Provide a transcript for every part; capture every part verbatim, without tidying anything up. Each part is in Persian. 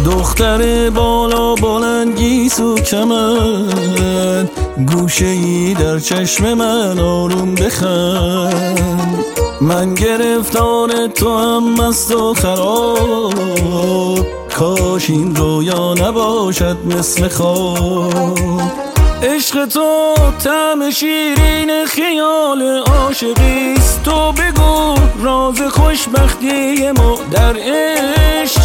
دختر بالا بلند گیسو کمند، گوشه ای در چشم من آروم بخند. من گرفتار تو هم مست و خراب، کاش این رویا نباشد مثل خواب. عشق تو طعم شیرین خیال عاشقیست، تو بگو راز خوشبختی ما در عشق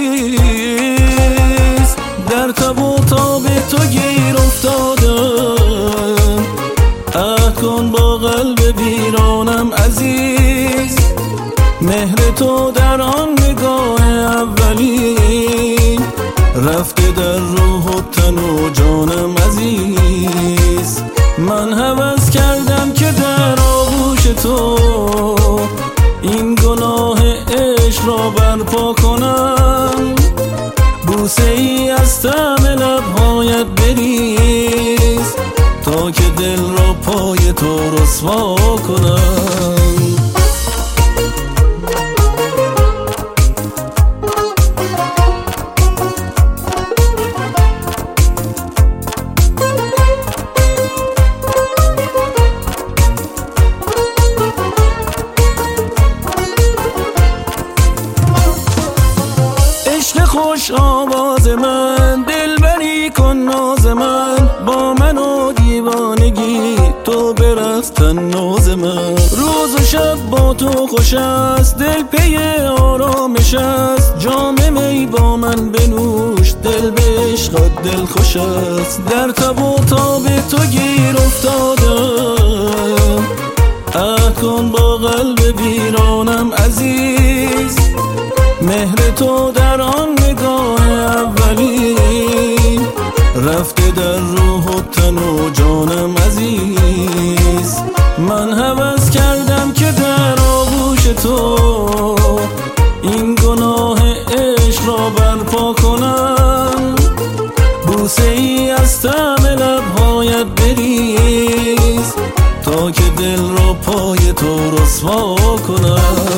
چیست؟ در تب و تاب تو گیر افتادم، عهد کن با قلب ویرانم عزیز. مهر تو در آن نگاه اولی، رفته در روح و تن و جانم عزیز. من هوس کردم که در آغوش تو این گناه عشق را برپا کنم. بوسه ای از طعم لبهایت بریز، تا که دل را پای تو رسوا کنم. خوش آواز من، دلبری کن ناز من، با من و دیوانگی تو برقص تناز من. روز و شب با تو خوش است، دل پی آرامش است. جام می با من بنوش، دل به عشقت دل خوش است. در تب و تاب تو گیر افتادم، عهد کن با قلب ویرانم عزیز. مهر تو در آن نگاه اولی، رفته در روح و تن و جانم عزیز. من هوس کردم که در آغوش تو این گناه عشق را برپا کنم. بوسه ای از طعم لبهایت بریز، تا که دل را پای تو رسوا کنم.